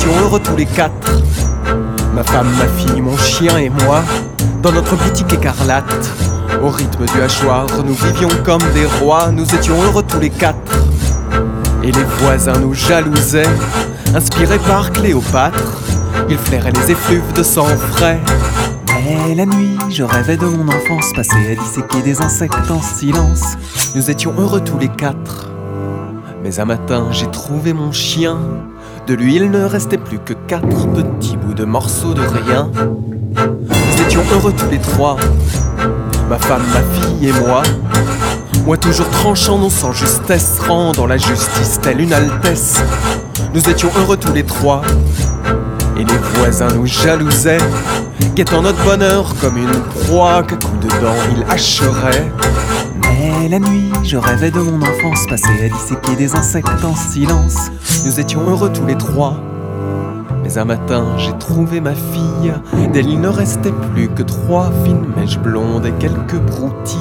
étions heureux tous les quatre. Ma femme, ma fille, mon chien et moi, dans notre boutique écarlate. Au rythme du hachoir, nous vivions comme des rois. Nous étions heureux tous les quatre. Et les voisins nous jalousaient, inspirés par Cléopâtre. Ils flairaient les effluves de sang frais. Mais la nuit, je rêvais de mon enfance, passée à disséquer des insectes en silence. Nous étions heureux tous les quatre. Mais un matin, j'ai trouvé mon chien. De lui, il ne restait plus que 4 petits bouts de morceaux de rien. Nous étions heureux tous les trois. Ma femme, ma fille et moi. Moi toujours tranchant non sans justesse, rendant la justice telle une altesse. Nous étions heureux tous les trois. Et les voisins nous jalousaient, guettant notre bonheur comme une proie qu'à coups de dents ils hacheraient. Mais la nuit, je rêvais de mon enfance, passée à disséquer des insectes en silence. Nous étions heureux tous les trois. Mais un matin, j'ai trouvé ma fille. D'elle, il ne restait plus que 3 fines mèches blondes et quelques broutilles.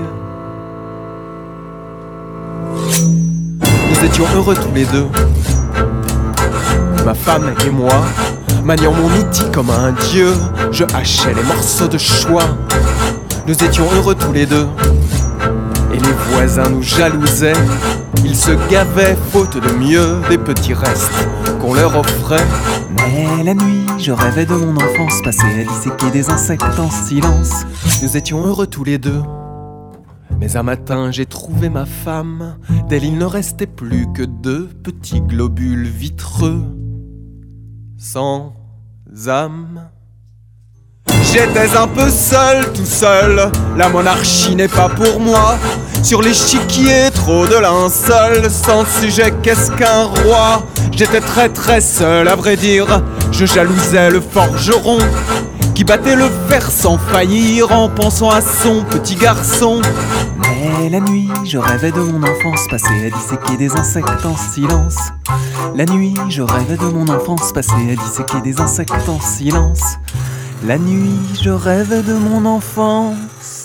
Nous étions heureux tous les deux. Ma femme et moi, maniant mon outil comme un dieu, je hachais les morceaux de choix. Nous étions heureux tous les deux. Et les voisins nous jalousaient. Ils se gavaient, faute de mieux, des petits restes qu'on leur offrait. Mais la nuit, je rêvais de mon enfance, passée à disséquer des insectes en silence. Nous étions heureux tous les deux. Mais un matin, j'ai trouvé ma femme. D'elle, il ne restait plus que 2 petits globules vitreux, sans âme. J'étais un peu seul, tout seul. La monarchie n'est pas pour moi. Sur l'échiquier, trop de linceul. Sans sujet, qu'est-ce qu'un roi? J'étais très très seul, à vrai dire. Je jalousais le forgeron qui battait le fer sans faillir en pensant à son petit garçon. Mais la nuit, je rêvais de mon enfance, passée à disséquer des insectes en silence. La nuit, je rêvais de mon enfance, passée à disséquer des insectes en silence. La nuit, je rêvais de mon enfance.